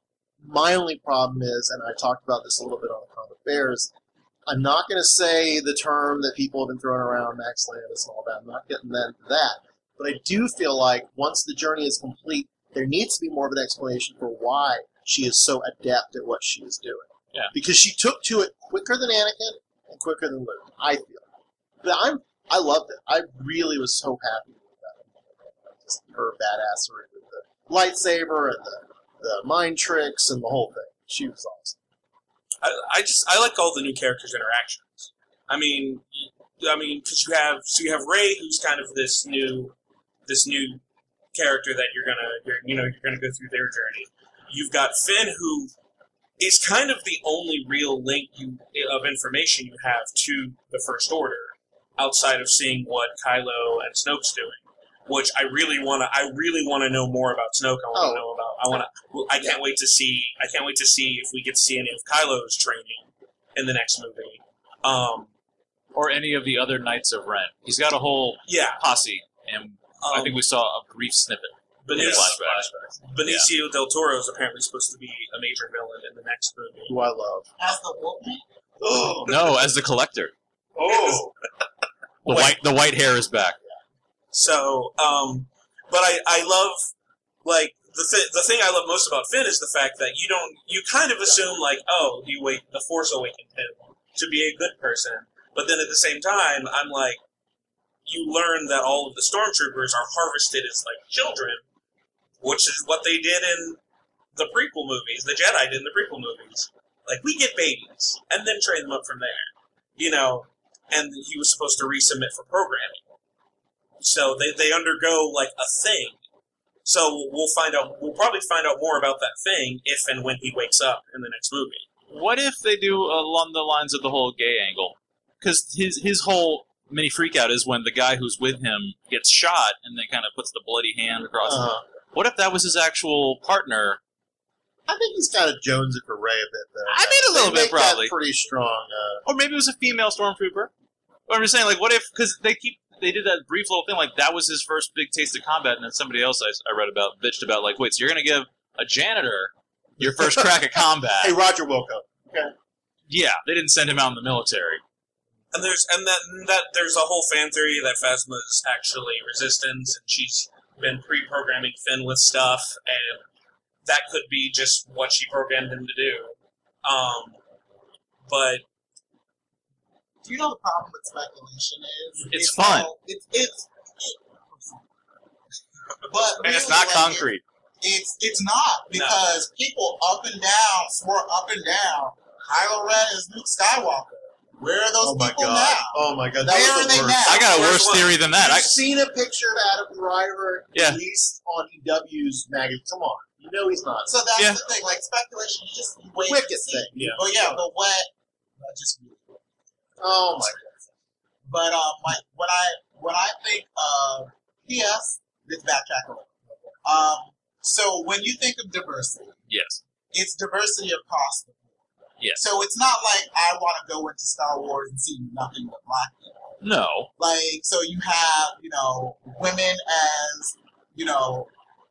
My only problem is, and I talked about this a little bit on the Comic Bears, I'm not going to say the term that people have been throwing around, Max Landis and all that. I'm not getting into that. But I do feel like once the journey is complete, there needs to be more of an explanation for why she is so adept at what she is doing. Yeah. Because she took to it quicker than Anakin and quicker than Luke, I feel. But I'm, I loved it. I really was so happy with that. Just her badassery with the lightsaber and the, the mind tricks and the whole thing. She was awesome. I, I just I like all the new characters' interactions. I mean, you- I mean, because you have so you have Rey, who's kind of this new this new character that you're gonna you're, you know you're gonna go through their journey. You've got Finn, who is kind of the only real link you of information you have to the First Order, outside of seeing what Kylo and Snoke's doing. Which I really want to. I really want to know more about Snoke. I want to Oh. know about. I want to. I can't wait to see. I can't wait to see if we get to see any of Kylo's training in the next movie. Um, Or any of the other Knights of Ren. He's got a whole yeah, posse, and um, I think we saw a brief snippet. Benicio, flashbacks. Benicio del Toro is apparently supposed to be a major villain in the next movie. Who I love. As the Wolfman? Oh, No, as the Collector. Oh, The white the white hair is back. so um, but I I love like the th- the thing I love most about Finn is the fact that you don't you kind of assume like oh you wait the Force awakened him to be a good person, but then at the same time I'm like you learn that all of the stormtroopers are harvested as like children, which is what they did in the prequel movies. The Jedi did in the prequel movies. Like we get babies and then train them up from there, you know. And he was supposed to resubmit for programming. So they, they undergo like a thing. So we'll find out. We'll probably find out more about that thing if and when he wakes up in the next movie. What if they do along the lines of the whole gay angle? Because his his whole mini freakout is when the guy who's with him gets shot and then kind of puts the bloody hand across. Uh-huh. him. What if that was his actual partner? I think he's kind of jonesing for Ray a bit, though. I mean, a little They bit, make that probably. pretty strong. Uh, Or maybe it was a female stormtrooper. But I'm just saying, like, what if, because they keep, they did that brief little thing, like, that was his first big taste of combat, and then somebody else I, I read about, bitched about, like, wait, so you're going to give a janitor your first crack at combat? hey, Roger woke up. Okay. Yeah, they didn't send him out in the military. And there's and that and that there's a whole fan theory that Phasma's actually resistance, and she's been pre-programming Finn with stuff, and that could be just what she programmed him to do. Um, but Do you know the problem with speculation is? It's fun. all- It's it's. But And it's really, not like, concrete. It, it's it's not because people up and down swore up and down. Kylo Ren is Luke Skywalker. Where are those Oh my people god. now? Oh my god. That Where was are the they worst. now? I got a Where's worse one? theory than that. I, You've seen a picture of Adam Driver Yeah. released on E W's magazine. Come on. You know he's not. So that's Yeah. the thing. Like speculation, you just wait Wicked to see. thing. Yeah. Oh yeah, but what? I just Oh my god. But um, my when I when I think of P S, let's backtrack a little. Um, so when you think of diversity, yes. it's diversity across the board. Yes. So it's not like I want to go into Star Wars and see nothing but black people. No. Like, so you have, you know, women as, you know,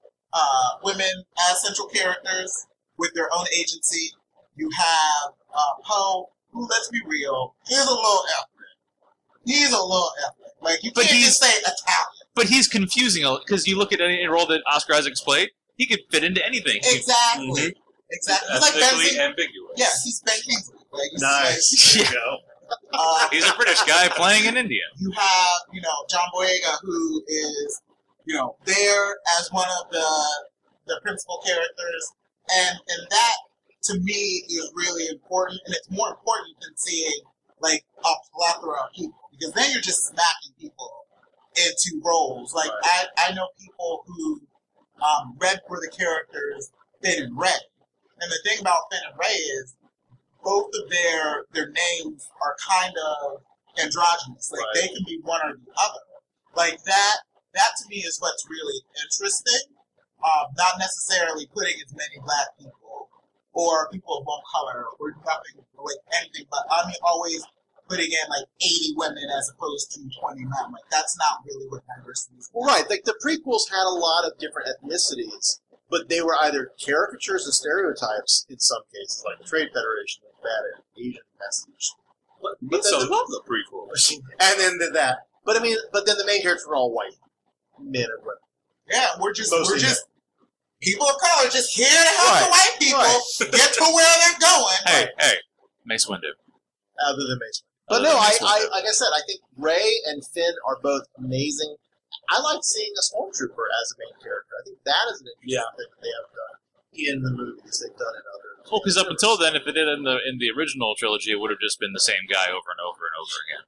uh, women as central characters with their own agency. You have uh, Poe, who, let's be real, he's a little ethnic. He's a little ethnic. Like, you But can't he's- just say Italian. But he's confusing, because you look at any role that Oscar Isaac's played, he could fit into anything. Exactly. Mhm. Exactly. He's like Ben Ethnically Kingsley. ambiguous. Yeah, he's Ben Kingsley. Like, he's Nice. like, There you go. uh, He's a British guy playing an Indian. you have, you know, John Boyega, who is, you know, there as one of the the principal characters, and and that to me is really important, and it's more important than seeing like a plethora of people, because then you're just smacking people into roles. Like I, I know people who um, read for the characters Finn and Rey, and the thing about Finn and Rey is both of their their names are kind of androgynous. Like Right. they can be one or the other. Like that. That to me is what's really interesting. Um, not necessarily putting as many black people or people of one color or nothing like anything, but I mean always putting in like eighty women as opposed to twenty men. Like that's not really what diversity is. Well, right. Like the prequels had a lot of different ethnicities, but they were either caricatures and stereotypes in some cases, like the Trade Federation was bad at Asian message. But, but But then so the, love the prequels. and then the, that. But I mean, but then the main characters were all white men and women. Yeah, we're just Mostly we're just people of color just here to help Right. the white people Right. get to where they're going. Hey, Like, hey, Mace Windu. Other than Mace. But Other no, than I, Mace I Windu. like I said, I think Ray and Finn are both amazing. I like seeing a stormtrooper as a main character. I think that is an interesting Yeah. thing that they have done in the movies. They've done in other. Well, because up until then, if it did in the in the original trilogy, it would have just been the same guy over and over and over again.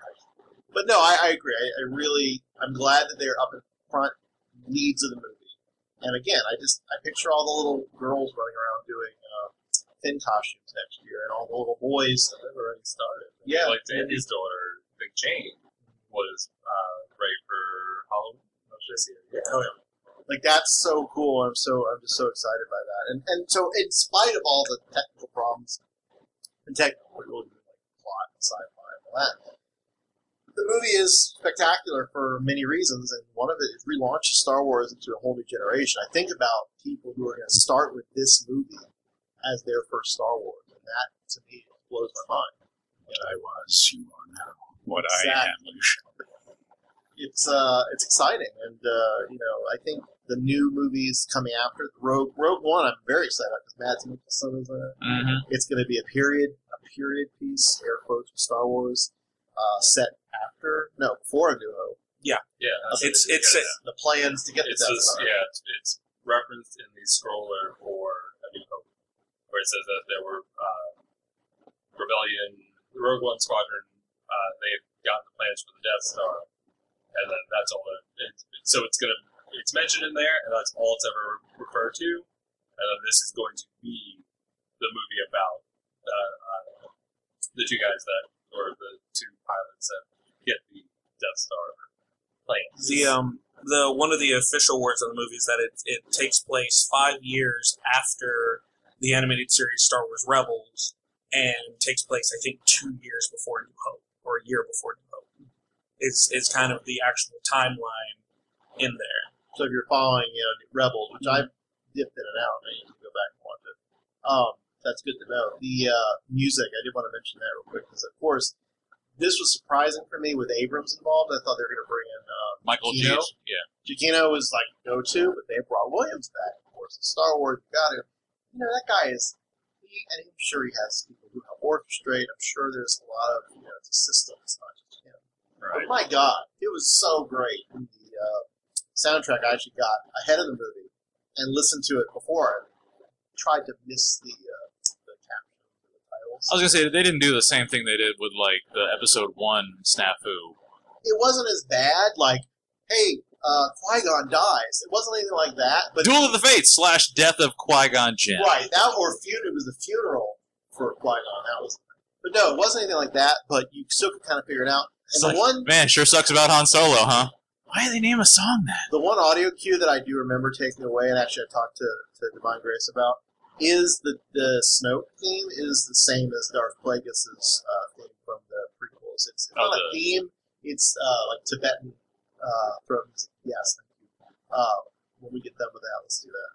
But no, I, I agree. I, I really, I'm glad that they're up in front leads of the movie. And again, I just, I picture all the little girls running around doing uh, Finn costumes next year, and all the little boys. They've already started. Yeah, Like Andy's daughter, Big Jane, was uh, ready for Halloween of this year. Yeah. Oh yeah. Like that's so cool. I'm so I'm just so excited by that. And and so in spite of all the technical problems and technical like plot and sci-fi and all that, the movie is spectacular for many reasons, and one of it is relaunches Star Wars into a whole new generation. I think about people who are going to start with this movie as their first Star Wars, and that to me blows my mind. What I was, you are now. What I Exactly. am, you shall. It's uh, it's exciting, and uh, you know, I think the new movies coming after Rogue Rogue One, I'm very excited because Mads Mikkelsen is in it. Mm-hmm. It's going to be a period a period piece, air quotes, with Star Wars, uh, set after no before A New Hope. Yeah. that's It's- what it it's is. a- The plans to get It's to Death just, Star. yeah, it's, it's referenced in the scroller for A New Hope, where it says that there were uh, Rebellion, the Rogue One Squadron, uh, they've gotten the plans for the Death Star, and then that's all. That, it's, so it's going to it's mentioned in there, and that's all it's ever referred to. And then this is going to be the movie about uh, uh, the two guys that, or the two pilots that get the Death Star planes. The um the one of the official words of the movie is that it it takes place five years after the animated series Star Wars Rebels, and takes place I think two years before New Hope, or a year before New Hope. It's it's kind of the actual timeline in there. So if you're following, you know, Rebels, which I've dipped in and out, I need to go back and watch it. Um, that's good to know. The uh, music, I did want to mention that real quick, because of course, this was surprising for me with Abrams involved. I thought they were going to bring in uh, Michael Giacchino. Giacchino. Yeah. Giacchino was like go-to, but they brought Williams back, of course. Star Wars, you got to, you know, that guy is, he, and I'm sure he has people who help orchestrate. I'm sure there's a lot of, you know, it's a system. It's not just him. Right. But my God, it was so great. And the uh, soundtrack I actually got ahead of the movie and listened to it before. I tried to miss the uh, the captions or the titles. I was gonna say they didn't do the same thing they did with like the episode one snafu. It wasn't as bad. Like, hey, uh, Qui-Gon dies. It wasn't anything like that. But Duel of the Fates slash Death of Qui-Gon Jinn. right, that or fun- it was the funeral for Qui-Gon. That was, but no, it wasn't anything like that. But you still could kind of figure it out. And It's the like, one, man, sure sucks about Han Solo, huh? Why did they name a song that? the one audio cue that I do remember taking away, and actually I talked to to Divine Grace about, is the the Snoke theme is the same as Darth Plagueis' uh, theme from the prequels. It's Oh, not a the- theme. It's uh, like Tibetan uh, throat music. Yes, thank you. Uh, when we get done with that, let's do that.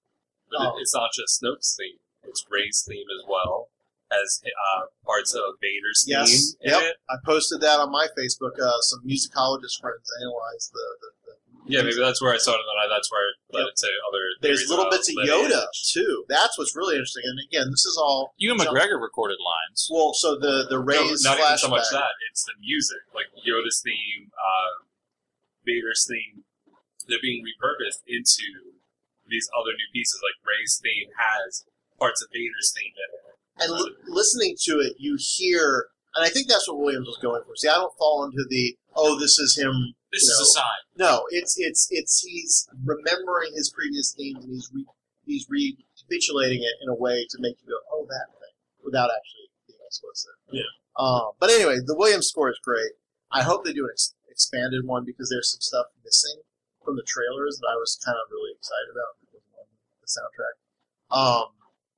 But Oh. it, it's not just Snoke's theme; it's Rey's theme as well, as uh, parts of Vader's Yes, theme in yep. it. I posted that on my Facebook. Uh, some musicologist friends analyzed the. the, the Yeah, maybe that's where I saw it, and then I, that's where I led Yep. it to other. There's theories little about bits of lineage. Yoda too. That's what's really interesting. And again, this is all. Ewan jump- McGregor recorded lines. Well, so the the No, Rey's not even so much flashback- that; it's the music, like Yoda's theme, uh, Vader's theme. They're being repurposed into these other new pieces. Like Rey's theme has parts of Vader's theme in it. And l- listening to it, you hear, and I think that's what Williams was going for. See, I don't fall into the oh, this is him. This you is know, a sign. No, it's it's it's he's remembering his previous themes and he's re, he's recapitulating it in a way to make you go, oh, that thing, without actually being explicit. Yeah. Um, but anyway, the Williams score is great. I hope they do an ex- expanded one because there's some stuff missing from the trailers that I was kind of really excited about because of the soundtrack. Um,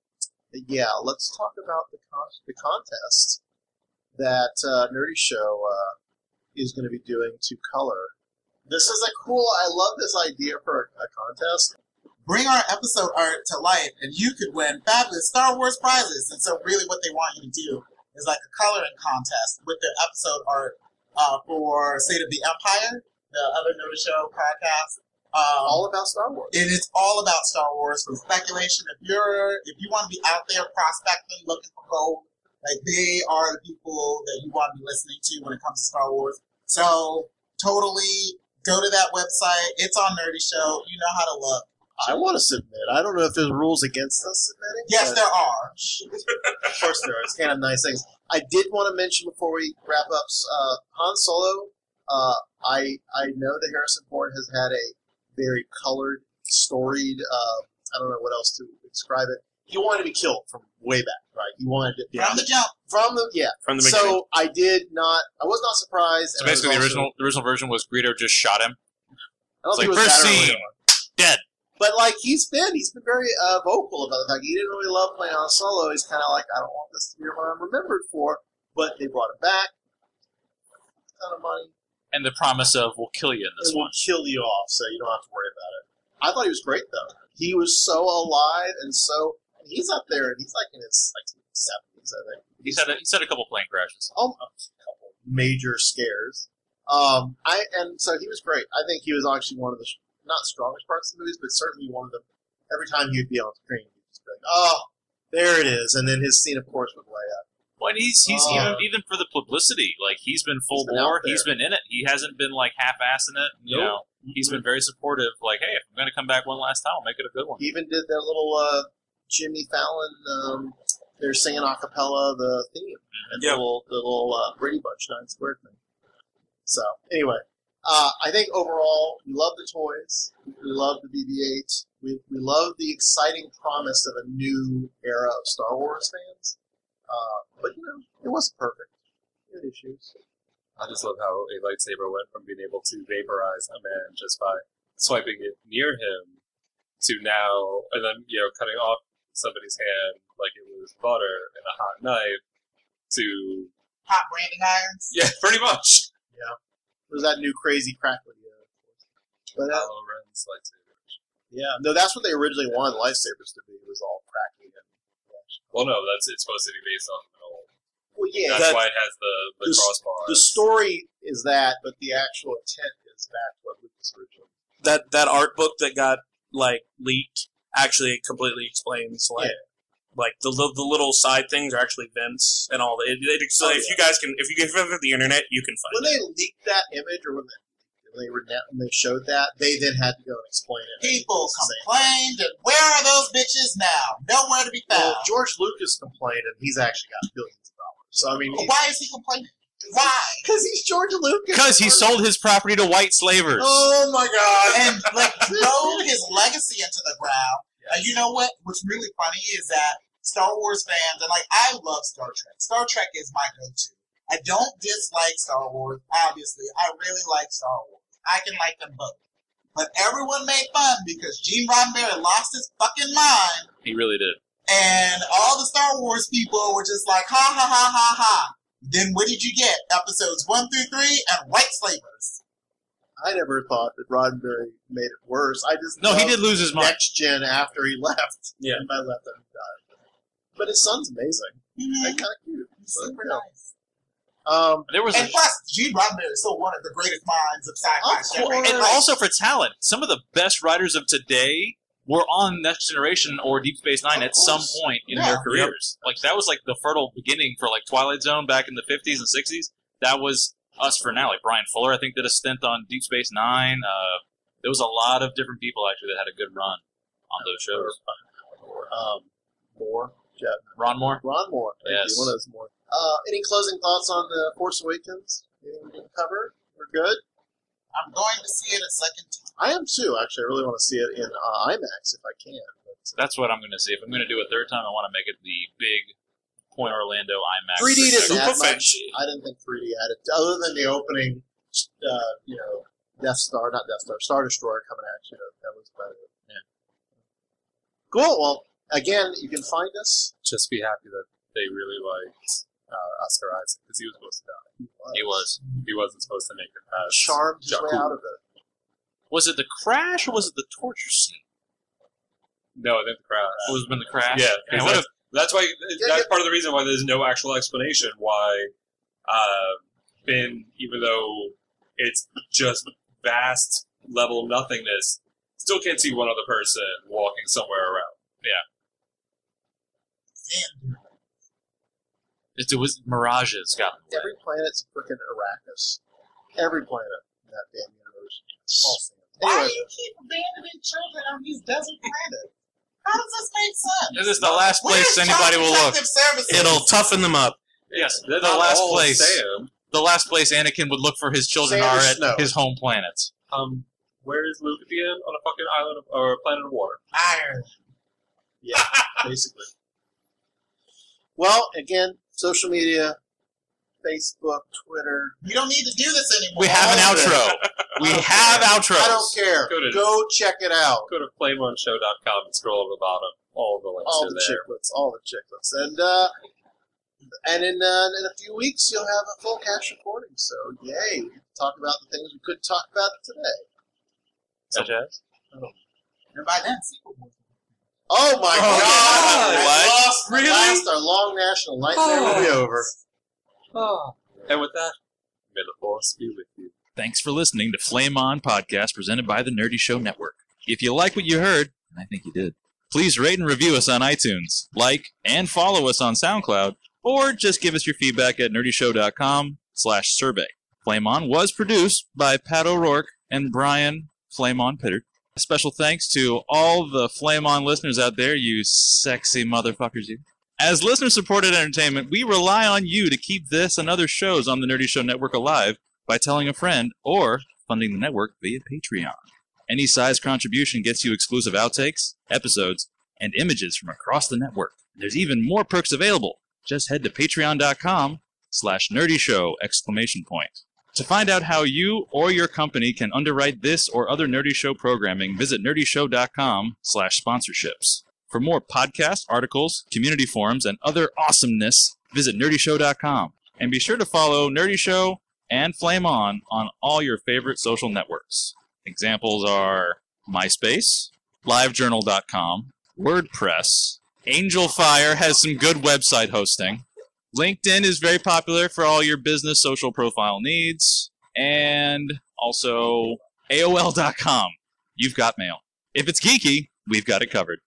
but yeah, let's talk about the con- the contest that uh, Nerdy Show uh, is going to be doing to color. This is a cool. I love this idea for a, a contest. Bring our episode art to life, and you could win fabulous Star Wars prizes. And so, really, what they want you to do is like a coloring contest with their episode art uh, for State of the Empire, the other Nerdy Show podcast. Um, All about Star Wars. and it's all about Star Wars from speculation. If you're, if you want to be out there prospecting, looking for gold, like they are the people that you want to be listening to when it comes to Star Wars. So totally go to that website. It's on Nerdy Show. You know how to look. I want to submit. I don't know if there's rules against us submitting. Yes, but there are. of course there are. It's kind of nice things. I did want to mention before we wrap up, uh, Han Solo. Uh, I I know that Harrison Ford has had a very colored, storied. Uh, I don't know what else to describe it. He wanted to be killed from way back, right? He wanted to From the jump. from the yeah. From the beginning. So I did not. I was not surprised. So and I was basically, the also- original the original version was Greedo just shot him. I don't It's think like, it was first that early scene, on. dead. But like he's been, he's been very uh, vocal about the fact he didn't really love playing on Solo. He's kind of like, I don't want this to be what I'm remembered for. But they brought him back, a ton of money, And the promise of we'll kill you in this and we'll one. kill you off, so you don't have to worry about it. I thought he was great though. He was so alive and so. He's up there, and he's like in his like seventies, I think. He's had a, he's had a couple plane crashes. Almost a couple major scares. Um, I and so he was great. I think he was actually one of the not strongest parts of the movies, but certainly one of the. Every time he'd be on screen, he'd just be like, "Oh, there it is," and then his scene, of course, with Leia. Well, and he's he's Uh, even even for the publicity, like he's been full He's been bore. out there. He's been in it. He hasn't been like half-assing it. You Nope. know, he's been very supportive. Like, hey, if I'm going to come back one last time, I'll make it a good one. He even did that little uh, Jimmy Fallon. Um, they're singing a cappella the theme, and Yeah. the little the little uh, Brady Bunch nine square thing. So anyway, Uh, I think overall, we love the toys. We love the B B eight. We, we love the exciting promise of a new era of Star Wars fans. Uh, but, you know, it wasn't perfect. It had issues. I just love how a lightsaber went from being able to vaporize a man just by swiping it near him to now, and then, you know, cutting off somebody's hand like it was butter and a hot knife to... Hot branding irons. Yeah, pretty much. Yeah. There's that new crazy crackly. Uh, but, uh, Kylo Ren's lightsaber. yeah, no, that's what they originally wanted lightsabers to be. It was all crackly. And, Well, no, that's it's supposed to be based off of an old. well, yeah. That's that- why it has the, the, the s- crossbars. The story is that, but the actual intent is back to what Lucas originally. That that art book that got like leaked actually completely explains like Yeah. like the li- the little side things are actually vents and all that. It, it, ex- Oh, if yeah. you guys can, if you can visit the internet, you can When find it. they leaked that image, or when they when they, were na- when they showed that, they then had to go and explain it. People It's the same. complained, and where are those bitches now? Nowhere to be found. Well, George Lucas complained, and he's actually got billions of dollars. So I mean, Why is he complaining? Why? Because he's George Lucas. Because he sold his property to white slavers. Oh my god! And like drove his legacy into the ground. And you know what? What's really funny is that Star Wars fans, and like I love Star Trek. Star Trek is my go-to. I don't dislike Star Wars. Obviously, I really like Star Wars. I can like them both. But everyone made fun because Gene Roddenberry lost his fucking mind, He really did. and all the Star Wars people were just like, ha ha ha ha ha. Then what did you get? Episodes one through three and white slavers. I never thought that Roddenberry made it worse. I just No, he loved did lose his mind. Next Gen after he left. Yeah. And by left, I mean died. But his son's amazing. Mm-hmm. And kind of cute. Super yeah. nice. Um, There was a, And plus, Gene Roddenberry is still one of the greatest minds of sci-fi. Of ever. course. and like, also for talent. Some of the best writers of today were on Next Generation or Deep Space Nine Of at some course. point in Yeah. their careers. Like that was like the fertile beginning for like Twilight Zone back in the fifties and sixties. That was us for now. Like Brian Fuller, I think, did a stint on Deep Space Nine. Uh, there was a lot of different people actually that had a good run on those shows. um, Moore. Jeff. Ron Moore. Ron Moore. Thank Yes. you. One of those Moore. Uh, any closing thoughts on the Force Awakens? Anything we didn't cover? We're good? I'm going to see it a second time. I am too, actually. I really want to see it in uh, IMAX if I can. But, That's what I'm going to see. If I'm going to do a third time, I want to make it the big Point Orlando IMAX. three D didn't add Super much. I didn't think three D added, other than the opening, uh, you know, Death Star, not Death Star, Star Destroyer coming at you. That was better. Yeah. Cool. Well, again, you can find us. Just be happy that they really liked uh, Oscar Isaac because he was supposed to die. He was. He wasn't supposed to make it past. Charmed his way Jakku. out of it. Was it the crash or was it the torture scene? No, I think the crash. It was been the crash. Yeah, And 'cause what that's, that's why. That's yeah. part of the reason why there's no actual explanation why uh, Finn, even though it's just vast level nothingness, still can't see one other person walking somewhere around. Damn. if, it was mirages got in the way. Every planet's freaking Arrakis. Every planet in that damn universe. All sand. Why Anyway, do you keep abandoning children on these desert planets? How does this make sense? This is the last Where's place anybody Child will look. Protective Services? It'll toughen them up. Yes, the, the Not last all place. Sam. The last place Anakin would look for his children Sand or are at snow? his home planets. Um, where is Luke again? On a fucking island of, or a planet of water. Iron. yeah, basically. Well, again, social media, Facebook, Twitter. We don't need to do this anymore. We have an All of it. outro. We have outros. I don't care. Go to- Go check it out. Go to flame one show dot com and scroll to the bottom. All the links All are the there. chicklets, all the chicklets, and uh, and in uh, in a few weeks you'll have a full cast recording. So yay! We can talk about the things we couldn't talk about today. Such as? And by then, sequel movies. Oh my Oh, God! yeah. At What? last, Really? At last, our long national nightmare will be over. And with that, may the force be with you. Thanks for listening to Flame On Podcast presented by the Nerdy Show Network. If you like what you heard, and I think you did, please rate and review us on iTunes, like and follow us on SoundCloud, or just give us your feedback at nerdyshow.com slash survey. Flame On was produced by Pat O'Rourke and Brian Flame On Pittard. A special thanks to all the Flame On listeners out there, you sexy motherfuckers you. As listener-supported entertainment, we rely on you to keep this and other shows on the Nerdy Show Network alive by telling a friend or funding the network via Patreon. Any size contribution gets you exclusive outtakes, episodes, and images from across the network. There's even more perks available. Just head to patreon.com slash nerdyshow exclamation point. To find out how you or your company can underwrite this or other Nerdy Show programming, visit nerdyshow.com slash sponsorships. For more podcasts, articles, community forums, and other awesomeness, visit nerdyshow dot com. And be sure to follow Nerdy Show and Flame On on all your favorite social networks. Examples are MySpace, livejournal dot com, WordPress, AngelFire has some good website hosting, LinkedIn is very popular for all your business social profile needs, and also A O L dot com. You've got mail. If it's geeky, we've got it covered.